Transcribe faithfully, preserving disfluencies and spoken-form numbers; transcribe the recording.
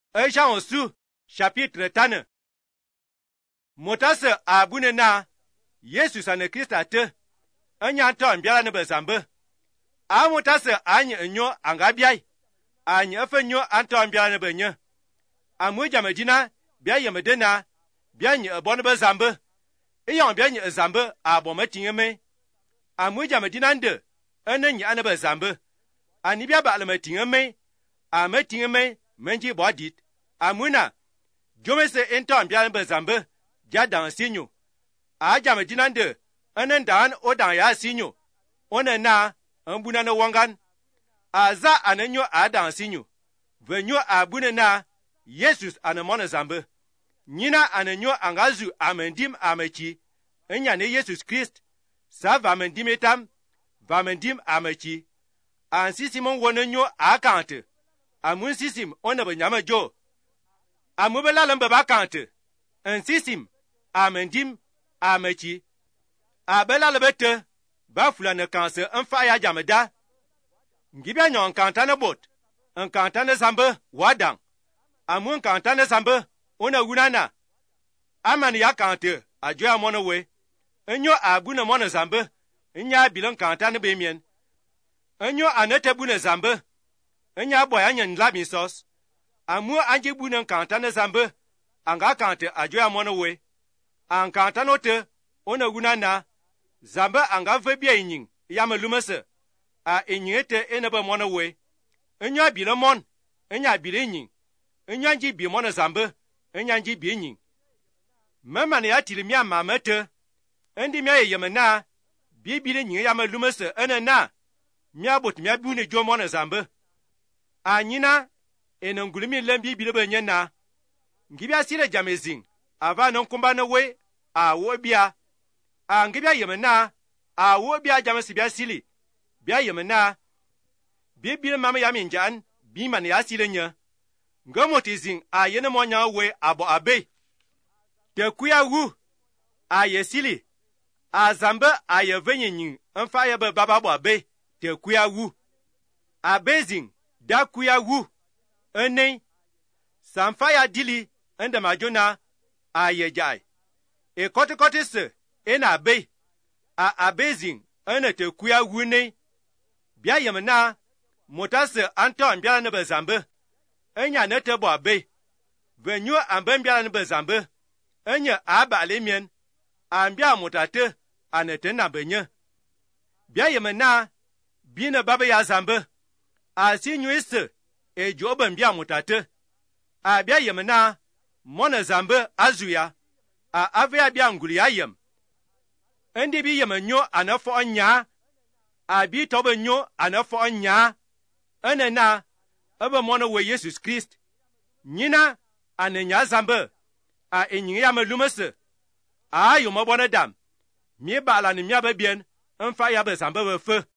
un Jean osu chapitre tane. Motase abune na Yesus ane Krista te anya to mbiara ne bezambe. A motase anye enyo angabiai. Anye efenyo anto mbiara ne benye. Amuja medina bia yemedena bia nye ebon bezambe. Eyon bia nye zambe abomatinye me. Amuja medina nde ene nye ane bezambe. Ani bia ba almatinye me. Amatinye me menji bodit. Amuna jomese ento mbiara bezambe ja dan sinyo. A jame dinande enen dan o dan ya sinyo. One na ambuna na wangan. Aza anenyo a dan sinyo. Venyo abune na Yesus anemone zambe. Nyina anenyo angazu amendim amechi. Enya ne Yesus Christ. Sa vamendim etam. Vamendim amechi. Ansisimon wonenyo akante. Amun sisim one benyama jo. Amubela lembe bakante. Ansisim amendim amechi. Abela lebete bafula ne kanse enfa ya jameda. Ngibya nyon kantane bot. En kantane zambe wadang. Amun kantane zambe ona wunana. Amani ya kante ajoya mono we. Enyo abune mono zambe. Enya bilan kantane bemien. Enyo anete bune zambe. Enya boya nyen labi sos. Amu anje bune kantane zambe. Anga kante ajoya mono we. An kantanote ona wunana. Zambe anga vebia inyin yame lumese. A inyete enebe mono we. Enyo abile mon. Enya abile inyin. Enyo anji bi mono zambe. Enya anji bi inyin. Memane ya tiri miya mamete. Endi miya yeme na. Bi bile inyin yame lumese ene na. Miya bot miya bune jo mono zambe. A nyina ene ngulimi lembi bile benye na. Ngibia sire jamezing. Ava nonkumba ne we. A wo bia. A ngibia yeme na. A wo bia jamesi bia sili. Bia yeme na. Bi bile mama ya minjan. Bi mane ya sile nye. Ngomotizing a yene monya we abo abe. Te kuya wu. A ye sili. A zambe a ye venye nyin. Enfa ye be baba bo abe. Te kuya wu. A bezing. Da kuya wu. Ene. Samfa ya dili. Ende majona. A ye jai. E kote kote se. Ena abe. A abezing. Ene te kuya wu ne. Bia yeme na. Motase anto mbiara ne bezambe. Enya nete bo abe. Venyo ambe mbiara ne bezambe. Enya aba alemien. Ambia motate. Anete na benye. Bia yeme na. Bine babe ya zambe. A si nyuise. E jobe mbia motate. A bia yeme na. Mone zambe azuya. A ave abia nguli ayem. Endi bi yeme nyo anafo onya. A bi tobe nyo anafo onya. Ene na. Ebe mono we Yesus Christ. Nyina anenya zambe. A enyi ya melumese. A yo mabone dam. Mi bala ni miabe bien. Enfa ya be zambe we fe.